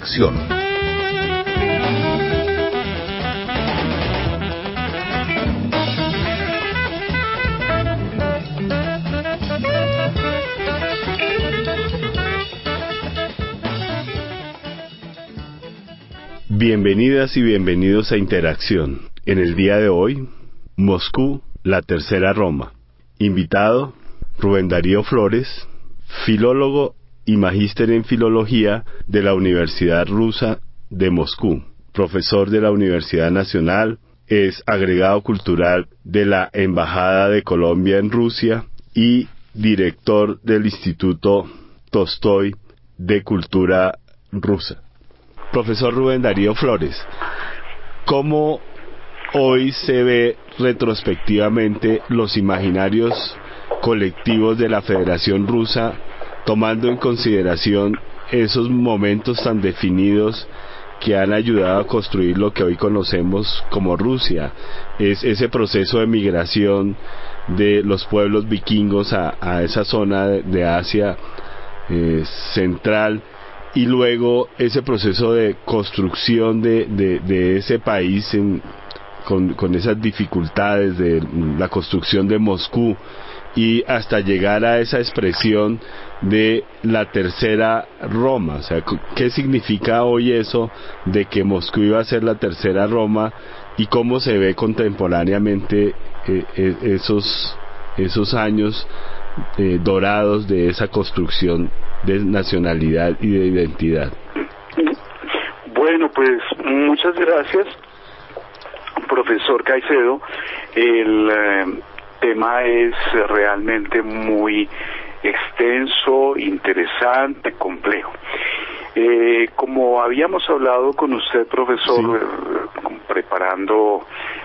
Interacción. Bienvenidas y bienvenidos a Interacción. En el día de hoy, Moscú, la tercera Roma. Invitado, Rubén Darío Flores, filólogo y magíster en filología de la Universidad Rusa de Moscú, profesor de la Universidad Nacional, es agregado cultural de la Embajada de Colombia en Rusia y director del Instituto Tolstói de Cultura Rusa. Profesor Rubén Darío Flores, ¿cómo hoy se ve retrospectivamente los imaginarios colectivos de la Federación Rusa, tomando en consideración esos momentos tan definidos que han ayudado a construir lo que hoy conocemos como Rusia? Es ese proceso de migración de los pueblos vikingos a esa zona de Asia central, y luego ese proceso de construcción de ese país con esas dificultades de la construcción de Moscú, y hasta llegar a esa expresión de la tercera Roma. O sea, ¿qué significa hoy eso de que Moscú iba a ser la tercera Roma, y cómo se ve contemporáneamente esos años dorados de esa construcción de nacionalidad y de identidad? Bueno, pues muchas gracias, profesor Caicedo. El tema es realmente muy extenso, interesante, complejo. Como habíamos hablado con usted, profesor, sí, preparando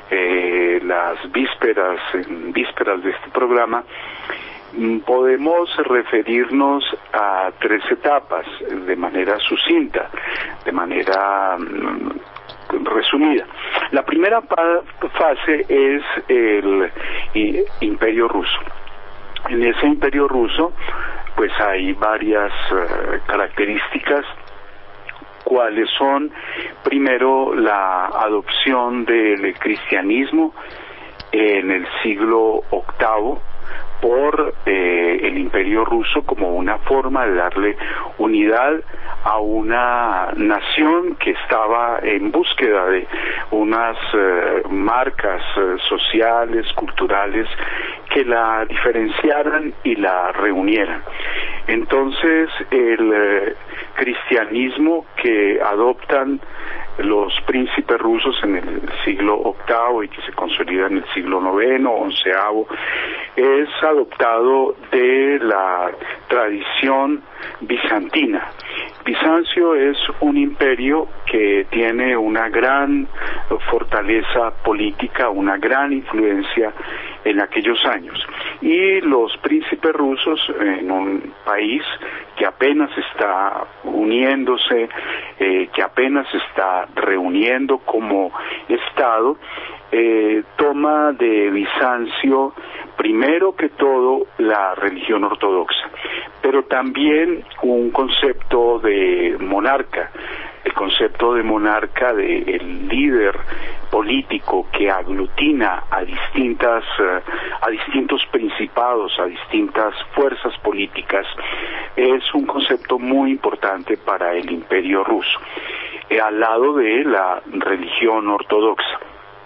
las vísperas de este programa, podemos referirnos a tres etapas de manera sucinta, de manera resumida. La primera fase es el Imperio Ruso. En ese Imperio Ruso, pues hay varias características, cuáles son, primero, la adopción del cristianismo en el siglo VIII por el Imperio Ruso como una forma de darle unidad a una nación que estaba en búsqueda de unas marcas sociales, culturales, que la diferenciaran y la reunieran. Entonces, el cristianismo que adoptan los príncipes rusos en el siglo VIII y que se consolida en el siglo IX, XI, es adoptado de la tradición bizantina. Bizancio es un imperio que tiene una gran fortaleza política, una gran influencia en aquellos años. Y los príncipes rusos, en un país que apenas está uniéndose, que apenas está reuniendo como Estado, toma de Bizancio, primero que todo, la religión ortodoxa, pero también un concepto de monarca, el concepto de monarca, de el líder político que aglutina a distintos principados, a distintas fuerzas políticas, es un concepto muy importante para el Imperio Ruso, al lado de la religión ortodoxa.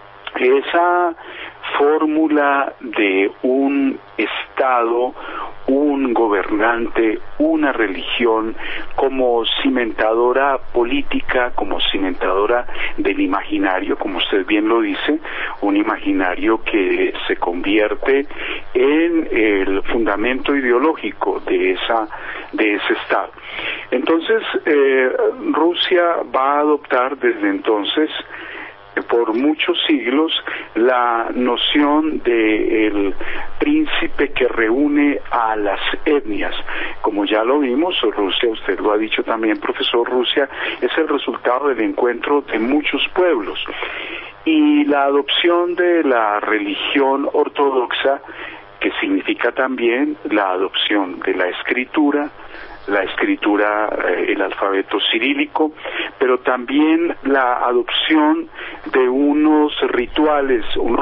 Esa fórmula de un Estado, un gobernante, una religión como cimentadora política, como cimentadora del imaginario, como usted bien lo dice, un imaginario que se convierte en el fundamento ideológico de ese Estado. Entonces, Rusia va a adoptar desde entonces, por muchos siglos, la noción del príncipe que reúne a las etnias. Como ya lo vimos, Rusia, usted lo ha dicho también, profesor, Rusia es el resultado del encuentro de muchos pueblos. Y la adopción de la religión ortodoxa, que significa también la adopción de la escritura, la escritura, el alfabeto cirílico, pero también la adopción de unos rituales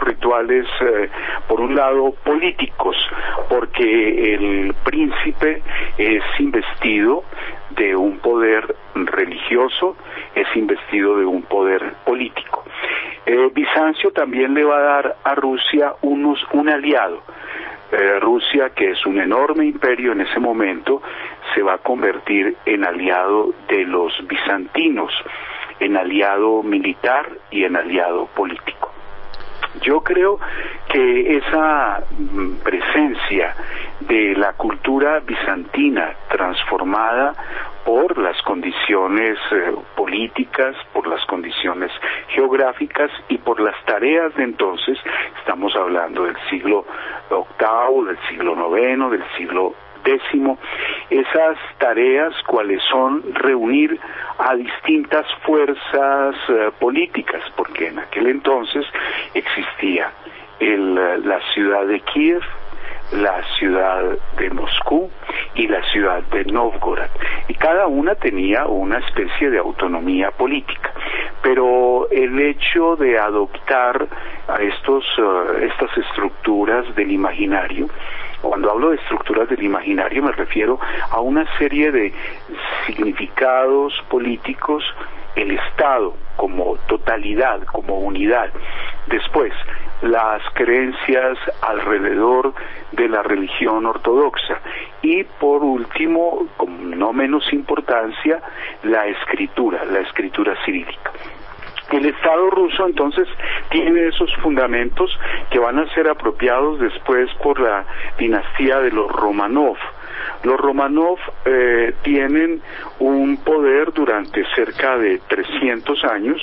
por un lado políticos, porque el príncipe es investido de un poder religioso, es investido de un poder político. Bizancio también le va a dar a Rusia un aliado. Rusia, que es un enorme imperio en ese momento, se va a convertir en aliado de los bizantinos, en aliado militar y en aliado político. Yo creo que esa presencia de la cultura bizantina transformada por las condiciones políticas, por las condiciones geográficas y por las tareas de entonces, estamos hablando del siglo VIII, del siglo IX, del siglo X, esas tareas cuáles son reunir a distintas fuerzas políticas, porque en aquel entonces existía la ciudad de Kiev, la ciudad de Moscú y la ciudad de Novgorod, y cada una tenía una especie de autonomía política, pero el hecho de adoptar a estas estructuras del imaginario, cuando hablo de estructuras del imaginario me refiero a una serie de significados políticos, el Estado como totalidad, como unidad. Después, las creencias alrededor de la religión ortodoxa y por último, con no menos importancia, la escritura cirílica. El Estado ruso entonces tiene esos fundamentos que van a ser apropiados después por la dinastía de los Romanov. Los Romanov tienen un poder durante cerca de 300 años,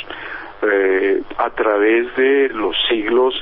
a través de los siglos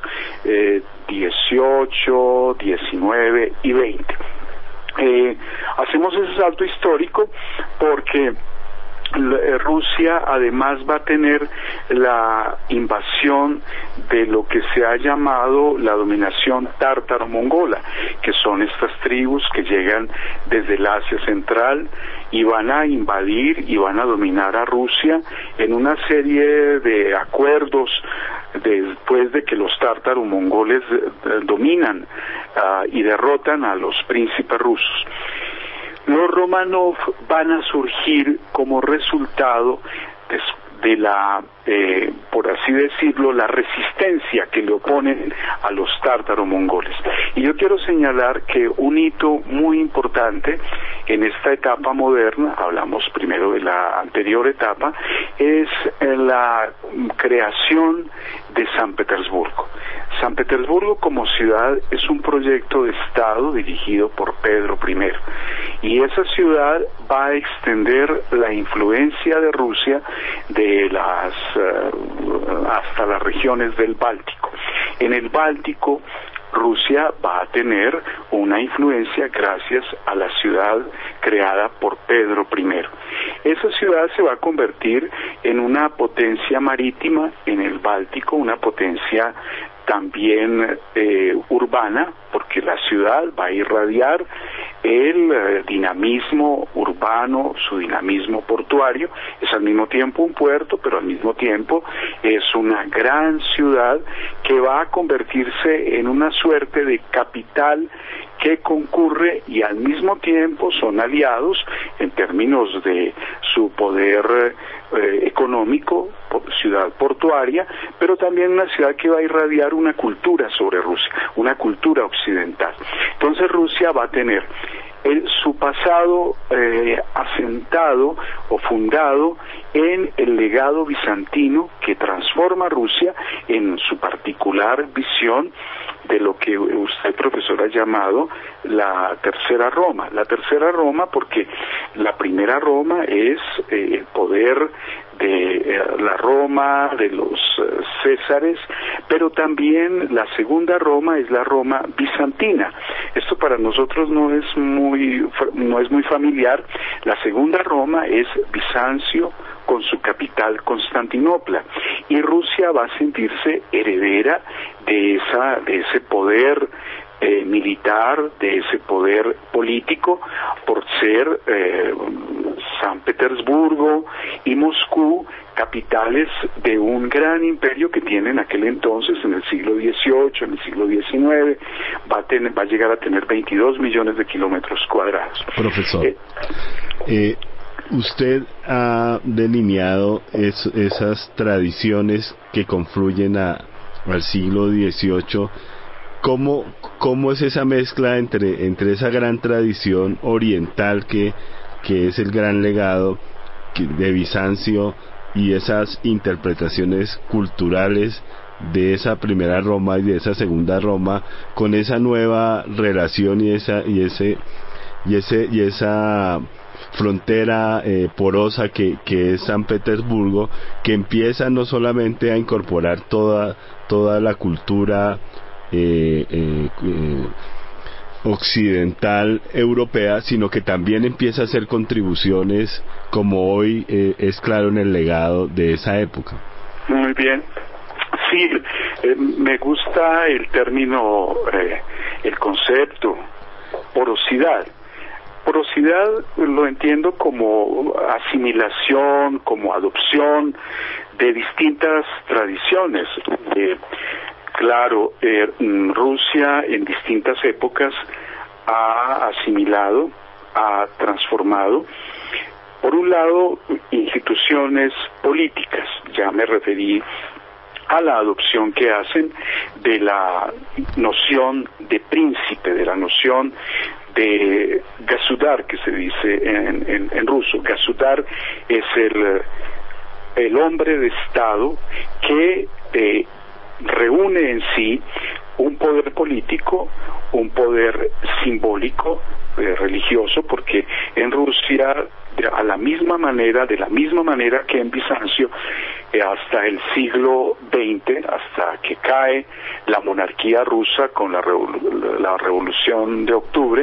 XVIII, XIX y XX. Hacemos ese salto histórico porque Rusia además va a tener la invasión de lo que se ha llamado la dominación tártaro-mongola, que son estas tribus que llegan desde el Asia Central y van a invadir y van a dominar a Rusia en una serie de acuerdos después de que los tártaro-mongoles dominan y derrotan a los príncipes rusos. Los Romanov van a surgir como resultado de la, por así decirlo, la resistencia que le oponen a los tártaro-mongoles. Y yo quiero señalar que un hito muy importante en esta etapa moderna, hablamos primero de la anterior etapa, es la creación de San Petersburgo. San Petersburgo como ciudad es un proyecto de Estado dirigido por Pedro I, y esa ciudad va a extender la influencia de Rusia hasta las regiones del Báltico. En el Báltico, Rusia va a tener una influencia gracias a la ciudad creada por Pedro I. Esa ciudad se va a convertir en una potencia marítima en el Báltico, una potencia también urbana, porque la ciudad va a irradiar el dinamismo urbano, su dinamismo portuario. Es al mismo tiempo un puerto, pero al mismo tiempo es una gran ciudad que va a convertirse en una suerte de capital que concurre y al mismo tiempo son aliados en términos de su poder económico, ciudad portuaria, pero también una ciudad que va a irradiar una cultura sobre Rusia, una cultura occidental. Entonces Rusia va a tener su pasado asentado o fundado en el legado bizantino que transforma Rusia en su particular visión de lo que usted, profesor, ha llamado la Tercera Roma. La Tercera Roma porque la primera Roma es el poder de la Roma, de los Césares, pero también la segunda Roma es la Roma bizantina. Esto para nosotros no es muy familiar. La segunda Roma es Bizancio con su capital Constantinopla, y Rusia va a sentirse heredera de ese poder militar, de ese poder político, por ser San Petersburgo y Moscú capitales de un gran imperio que tiene en aquel entonces, en el siglo XVIII, en el siglo XIX, va a llegar a tener 22 millones de kilómetros cuadrados. Profesor, usted ha delineado esas tradiciones que confluyen al siglo XVIII. ¿Cómo es esa mezcla entre esa gran tradición oriental que es el gran legado de Bizancio y esas interpretaciones culturales de esa primera Roma y de esa segunda Roma, con esa nueva relación y esa frontera porosa que es San Petersburgo, que empieza no solamente a incorporar toda la cultura occidental europea, sino que también empieza a hacer contribuciones, como hoy es claro en el legado de esa época? Muy bien. Sí, me gusta el término, el concepto, porosidad. Porosidad lo entiendo como asimilación, como adopción de distintas tradiciones. Claro, Rusia en distintas épocas ha asimilado, ha transformado, por un lado, instituciones políticas. Ya me referí a la adopción que hacen de la noción de príncipe, de la noción de gasudar, que se dice en ruso. Gasudar es el hombre de Estado que reúne en sí un poder político, un poder simbólico, religioso, porque en Rusia, de la misma manera que en Bizancio, hasta el siglo XX, hasta que cae la monarquía rusa con la Revolución de Octubre,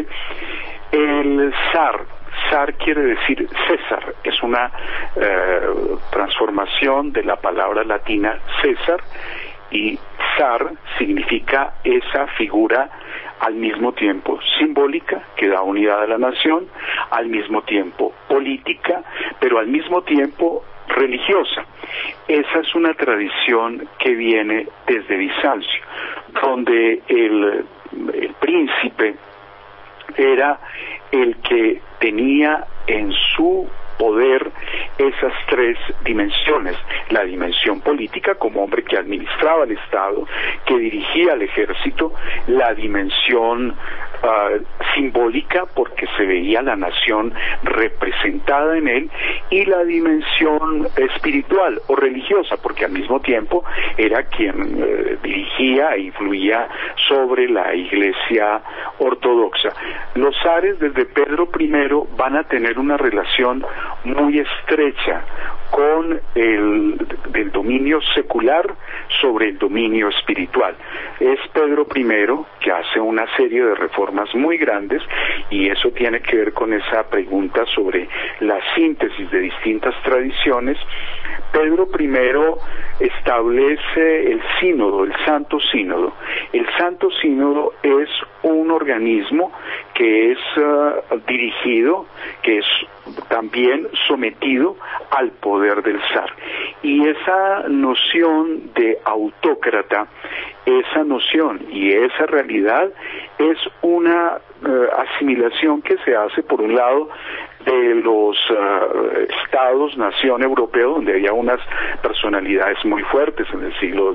el zar quiere decir César, es una transformación de la palabra latina César, y zar significa esa figura al mismo tiempo simbólica, que da unidad a la nación, al mismo tiempo política, pero al mismo tiempo religiosa. Esa es una tradición que viene desde Bizancio, donde el príncipe era el que tenía en su poder esas tres dimensiones: la dimensión política, como hombre que administraba el Estado, que dirigía el ejército; la dimensión simbólica, porque se veía la nación representada en él; y la dimensión espiritual o religiosa, porque al mismo tiempo era quien dirigía e influía sobre la Iglesia ortodoxa. Los zares desde Pedro I van a tener una relación muy estrecha con el dominio secular sobre el dominio espiritual. Es Pedro I que hace una serie de reformas muy grandes, y eso tiene que ver con esa pregunta sobre la síntesis de distintas tradiciones. Pedro I establece el sínodo, el Santo Sínodo. El Santo Sínodo es un organismo que es dirigido, que es también sometido al poder del zar. Y esa noción de autócrata, esa noción y esa realidad es una asimilación que se hace, por un lado, de los estados-nación europeos, donde había unas personalidades muy fuertes en el siglo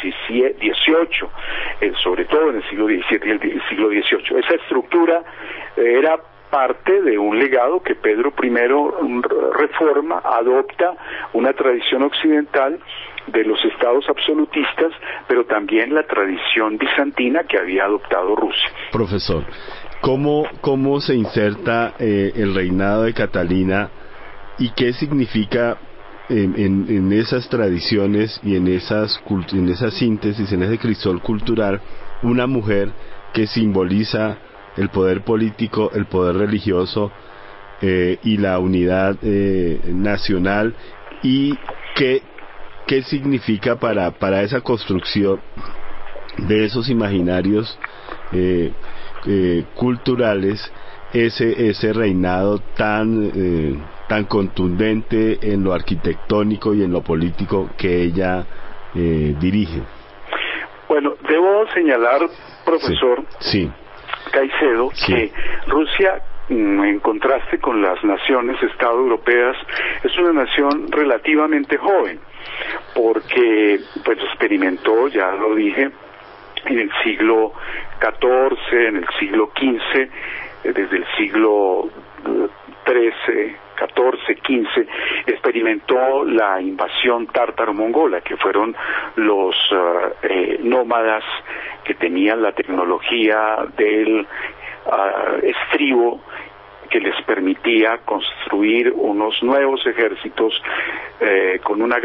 XVIII, sobre todo en el siglo XVII y el siglo XVIII. Esa estructura era parte de un legado que Pedro I reforma, adopta una tradición occidental de los estados absolutistas, pero también la tradición bizantina que había adoptado Rusia. Profesor, ¿cómo se inserta el reinado de Catalina y qué significa en esas tradiciones y en esa síntesis, en ese crisol cultural, una mujer que simboliza el poder político, el poder religioso y la unidad nacional? ¿Y qué significa para esa construcción de esos imaginarios culturales ese reinado tan contundente en lo arquitectónico y en lo político que ella dirige? Bueno, debo señalar, profesor sí. Caicedo, que Rusia, en contraste con las naciones Estado europeas, es una nación relativamente joven, porque pues experimentó, ya lo dije, en el siglo XIV, en el siglo XV, desde el siglo XIII, XIV, XV, experimentó la invasión tártaro-mongola, que fueron los nómadas que tenían la tecnología del estribo, que les permitía construir unos nuevos ejércitos con un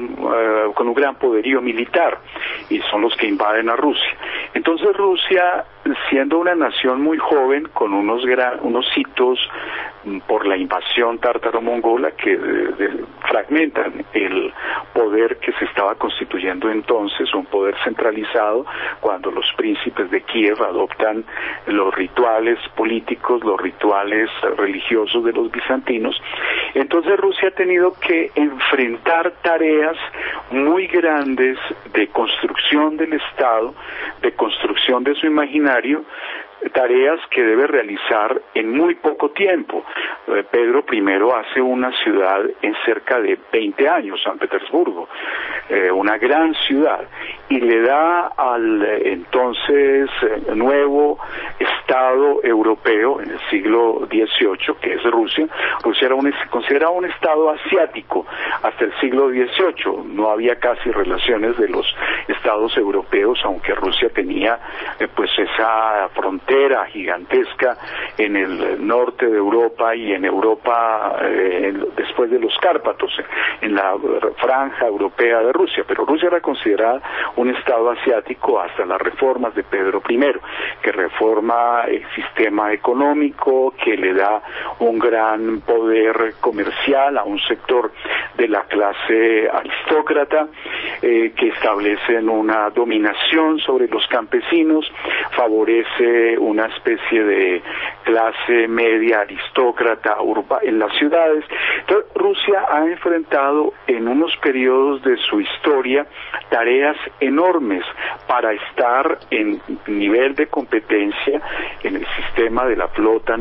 gran poderío militar, y son los que invaden a Rusia. Entonces Rusia, siendo una nación muy joven, con unos hitos por la invasión tártaro-mongola que fragmentan el poder que se estaba constituyendo entonces, un poder centralizado, cuando los príncipes de Kiev adoptan los rituales políticos, los rituales religiosos de los bizantinos. Entonces Rusia ha tenido que enfrentar tareas muy grandes de construcción del Estado, de construcción de su imaginario, tareas que debe realizar en muy poco tiempo. Pedro I hace una ciudad en cerca de 20 años, San Petersburgo, una gran ciudad, y le da al entonces nuevo Estado europeo en el siglo XVIII, que es Rusia. Rusia se consideraba un Estado asiático hasta el siglo XVIII. No había casi relaciones de los Estados europeos, aunque Rusia tenía pues esa frontera gigantesca en el norte de Europa y en Europa después de los Cárpatos, en la franja europea de Rusia. Pero Rusia era considerada un Estado asiático hasta las reformas de Pedro I, que reforma el sistema económico, que le da un gran poder comercial a un sector de la clase aristócrata, que establecen una dominación sobre los campesinos, favorece una especie de clase media aristócrata en las ciudades. Entonces, Rusia ha enfrentado en unos periodos de su historia tareas enormes para estar en nivel de competencia en el sistema de la flota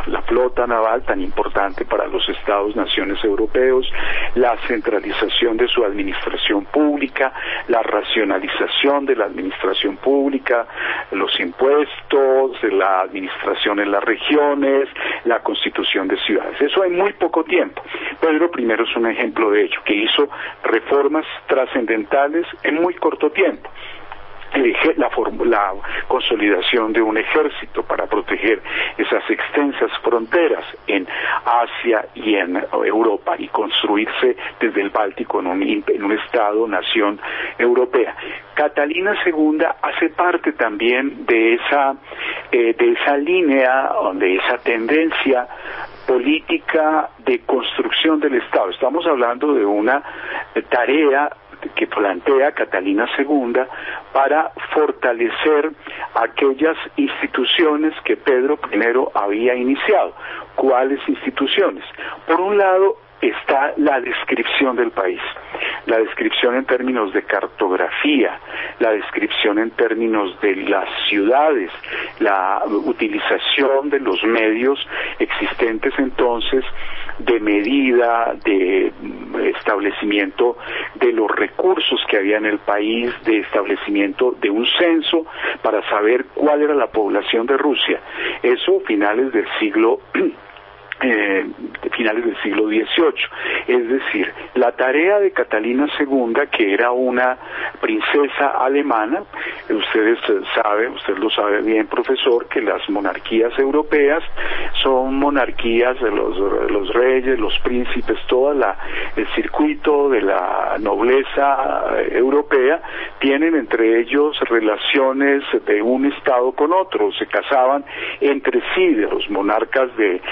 naval tan importante para los Estados-naciones europeos, la centralización de su administración pública, la racionalización de la administración pública, los impuestos, la administración en las regiones, la constitución de ciudades. Eso en muy poco tiempo. Pedro I es un ejemplo de ello, que hizo reformas trascendentales en muy corto tiempo. La consolidación de un ejército para proteger esas extensas fronteras en Asia y en Europa, y construirse desde el Báltico en un Estado-nación europea. Catalina II hace parte también de esa línea, de esa tendencia política de construcción del Estado. Estamos hablando de una tarea que plantea Catalina II para fortalecer aquellas instituciones que Pedro I había iniciado. ¿Cuáles instituciones? Por un lado está la descripción del país, la descripción en términos de cartografía, la descripción en términos de las ciudades, la utilización de los medios existentes entonces, de medida, de establecimiento de los recursos que había en el país, de establecimiento de un censo para saber cuál era la población de Rusia. Eso finales del siglo XVIII. Es decir, la tarea de Catalina II, que era una princesa alemana, usted lo sabe bien, profesor, que las monarquías europeas son monarquías de los reyes, los príncipes, el circuito de la nobleza europea, tienen entre ellos relaciones de un estado con otro, se casaban entre sí. De los monarcas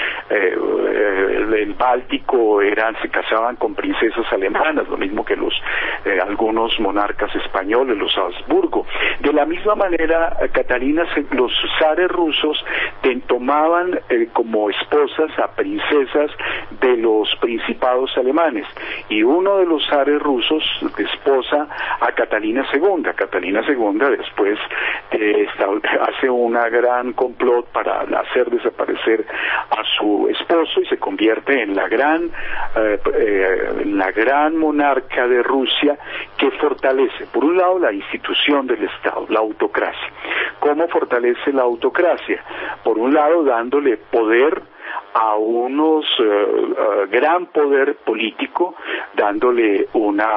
del Báltico se casaban con princesas alemanas, lo mismo que algunos monarcas españoles, los Habsburgo. De la misma manera, los zares rusos tomaban como esposas a princesas de los principados alemanes, y uno de los zares rusos desposa a Catalina II. Catalina II después hace una gran complot para hacer desaparecer a su esposo y se convierte en la gran monarca de Rusia, que fortalece, por un lado, la institución del Estado, la autocracia. ¿Cómo fortalece la autocracia? Por un lado, dándole poder a gran poder político, dándole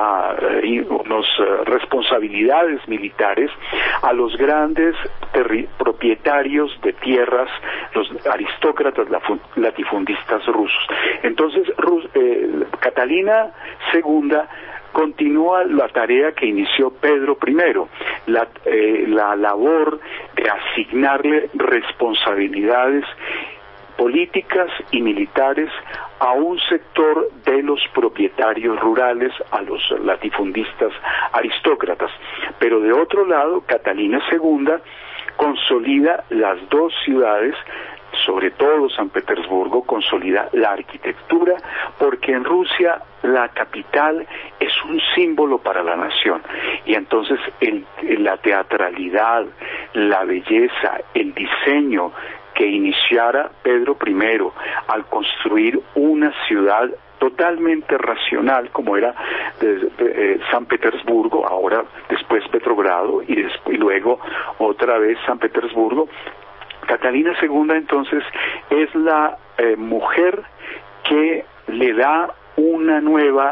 unas responsabilidades militares a los grandes propietarios de tierras, los aristócratas latifundistas rusos. Entonces, Catalina II continúa la tarea que inició Pedro I, la labor de asignarle responsabilidades políticas y militares a un sector de los propietarios rurales, a los latifundistas aristócratas. Pero de otro lado, Catalina II consolida las dos ciudades, sobre todo San Petersburgo, consolida la arquitectura, porque en Rusia la capital es un símbolo para la nación, y entonces la teatralidad, la belleza, el diseño que iniciara Pedro I al construir una ciudad totalmente racional, como era San Petersburgo, ahora después Petrogrado y luego otra vez San Petersburgo. Catalina II entonces es la mujer que le da una nueva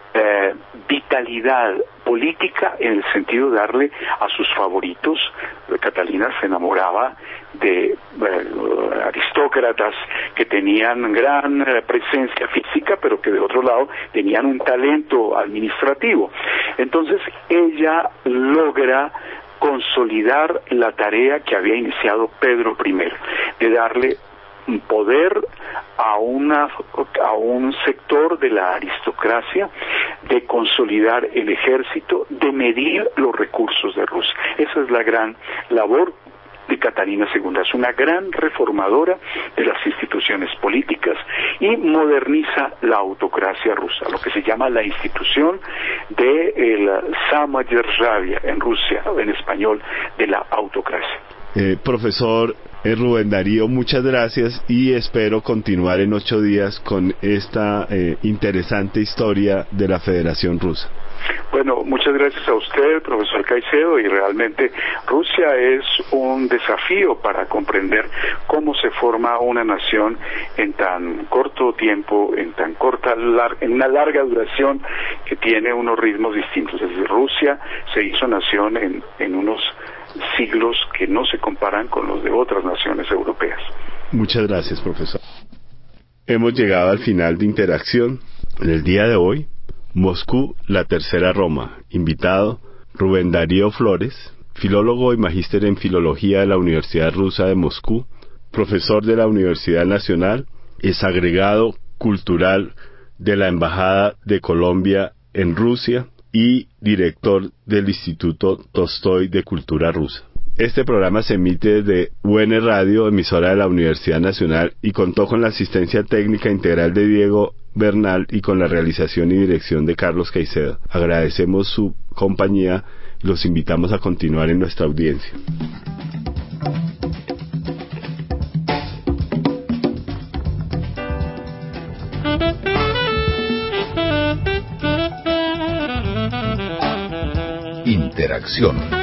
vitalidad política, en el sentido de darle a sus favoritos. Catalina se enamoraba de aristócratas que tenían gran presencia física, pero que de otro lado tenían un talento administrativo. Entonces ella logra consolidar la tarea que había iniciado Pedro I, de darle poder a un sector de la aristocracia, de consolidar el ejército, de medir los recursos de Rusia. Esa es la gran labor de Catalina II. Es una gran reformadora de las instituciones políticas y moderniza la autocracia rusa, lo que se llama la institución de el Samoyerdravia en Rusia, en español, de la autocracia. Profesor Rubén Darío, muchas gracias, y espero continuar en 8 días con esta interesante historia de la Federación Rusa. Bueno, muchas gracias a usted, profesor Caicedo, y realmente Rusia es un desafío para comprender cómo se forma una nación en tan corto tiempo, en una larga duración, que tiene unos ritmos distintos. Es decir, Rusia se hizo nación en unos siglos que no se comparan con los de otras naciones europeas. Muchas gracias, profesor. Hemos llegado al final de Interacción. En el día de hoy, Moscú, la tercera Roma. Invitado, Rubén Darío Flores, filólogo y magíster en Filología de la Universidad Rusa de Moscú, profesor de la Universidad Nacional, es agregado cultural de la Embajada de Colombia en Rusia y director del Instituto Tolstoy de Cultura Rusa. Este programa se emite desde UN Radio, emisora de la Universidad Nacional, y contó con la asistencia técnica integral de Diego Bernal y con la realización y dirección de Carlos Caicedo. Agradecemos su compañía y los invitamos a continuar en nuestra audiencia. Interacción.